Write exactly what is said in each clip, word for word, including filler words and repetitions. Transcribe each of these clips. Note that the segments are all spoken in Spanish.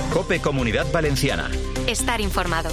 COPE Comunidad Valenciana. Estar informado.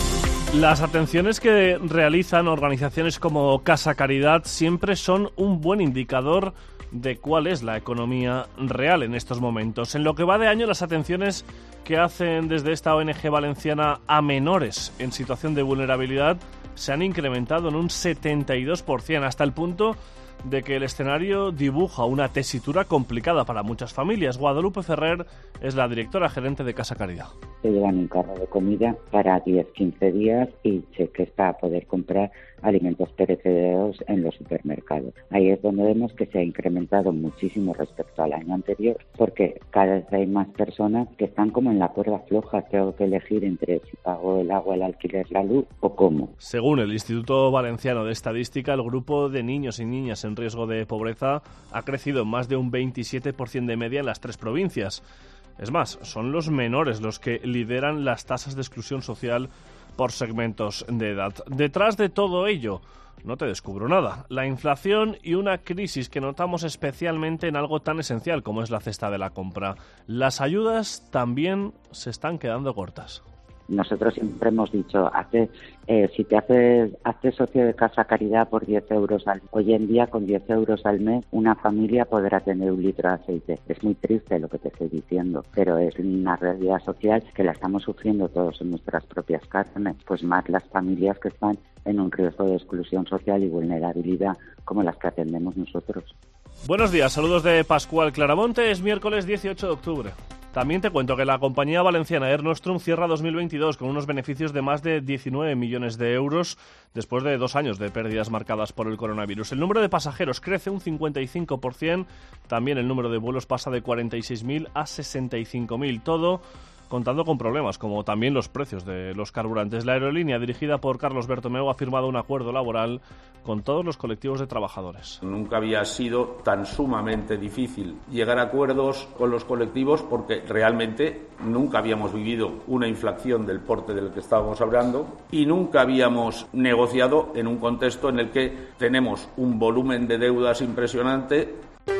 Las atenciones que realizan organizaciones como Casa Caridad siempre son un buen indicador de cuál es la economía real en estos momentos. En lo que va de año, las atenciones que hacen desde esta O N G valenciana a menores en situación de vulnerabilidad se han incrementado en un setenta y dos por ciento, hasta el punto de que el escenario dibuja una tesitura complicada para muchas familias. Guadalupe Ferrer es la directora gerente de Casa Caridad. Se llevan un carro de comida para diez a quince días y cheques para poder comprar alimentos perecederos en los supermercados. Ahí es donde vemos que se ha incrementado muchísimo respecto al año anterior, porque cada vez hay más personas que están como en la cuerda floja. Tengo que elegir entre si pago el agua, el alquiler, la luz o cómo. Según el Instituto Valenciano de Estadística, el grupo de niños y niñas en riesgo de pobreza ha crecido en más de un veintisiete por ciento de media en las tres provincias. Es más, son los menores los que lideran las tasas de exclusión social por segmentos de edad. Detrás de todo ello, no te descubro nada, la inflación y una crisis que notamos especialmente en algo tan esencial como es la cesta de la compra. Las ayudas también se están quedando cortas. Nosotros siempre hemos dicho, hace, eh, si te haces, haces socio de Casa Caridad por diez euros al mes. Hoy en día, con diez euros al mes, una familia podrá tener un litro de aceite. Es muy triste lo que te estoy diciendo, pero es una realidad social que la estamos sufriendo todos en nuestras propias carnes, pues más las familias que están en un riesgo de exclusión social y vulnerabilidad como las que atendemos nosotros. Buenos días, saludos de Pascual Claramonte, es miércoles dieciocho de octubre. También te cuento que la compañía valenciana Air Nostrum cierra dos mil veintidós con unos beneficios de más de diecinueve millones de euros después de dos años de pérdidas marcadas por el coronavirus. El número de pasajeros crece un cincuenta y cinco por ciento, también el número de vuelos pasa de cuarenta y seis mil a sesenta y cinco mil, todo contando con problemas como también los precios de los carburantes. La aerolínea, dirigida por Carlos Bertomeu, ha firmado un acuerdo laboral con todos los colectivos de trabajadores. Nunca había sido tan sumamente difícil llegar a acuerdos con los colectivos porque realmente nunca habíamos vivido una inflación del porte del que estábamos hablando y nunca habíamos negociado en un contexto en el que tenemos un volumen de deudas impresionante.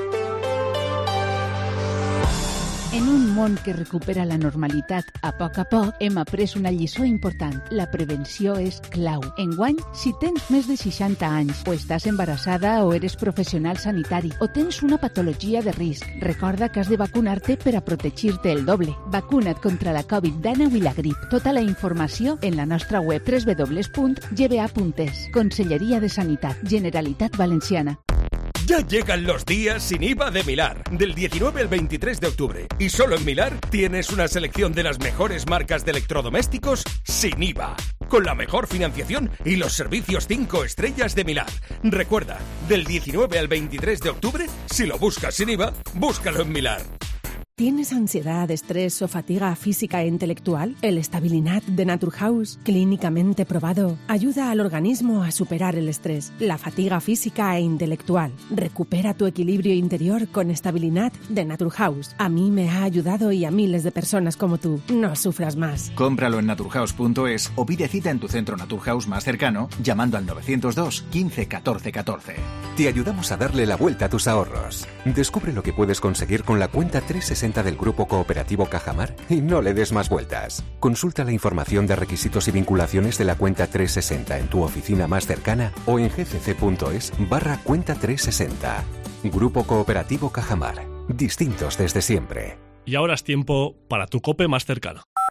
En un món que recupera la normalitat a poc a poc, hem après una lliçó important. La prevenció és clau. Enguany, si tens més de seixanta anys, o estàs embarassada o eres professional sanitari, o tens una patologia de risc, recorda que has de vacunar-te per a protegir-te el doble. Vacuna't contra la Covid dinou i la grip. Tota la informació en la nostra web doble u doble u doble u punt ge be a punt es. Conselleria de Sanitat, Generalitat Valenciana. Ya llegan los días sin I V A de Milar, del diecinueve al veintitrés de octubre. Y solo en Milar tienes una selección de las mejores marcas de electrodomésticos sin I V A, con la mejor financiación y los servicios cinco estrellas de Milar. Recuerda, del diecinueve al veintitrés de octubre, si lo buscas sin I V A, búscalo en Milar. ¿Tienes ansiedad, estrés o fatiga física e intelectual? El Stabilinat de Naturhaus, clínicamente probado, ayuda al organismo a superar el estrés, la fatiga física e intelectual. Recupera tu equilibrio interior con Stabilinat de Naturhaus. A mí me ha ayudado y a miles de personas como tú. No sufras más. Cómpralo en naturhaus punto es o pide cita en tu centro Naturhaus más cercano llamando al novecientos dos quince catorce catorce. Te ayudamos a darle la vuelta a tus ahorros. Descubre lo que puedes conseguir con la cuenta trescientos sesenta del Grupo Cooperativo Cajamar y no le des más vueltas. Consulta la información de requisitos y vinculaciones de la cuenta trescientos sesenta en tu oficina más cercana o en gcc.es barra cuenta trescientos sesenta. Grupo Cooperativo Cajamar. Distintos desde siempre. Y ahora es tiempo para tu COPE más cercano.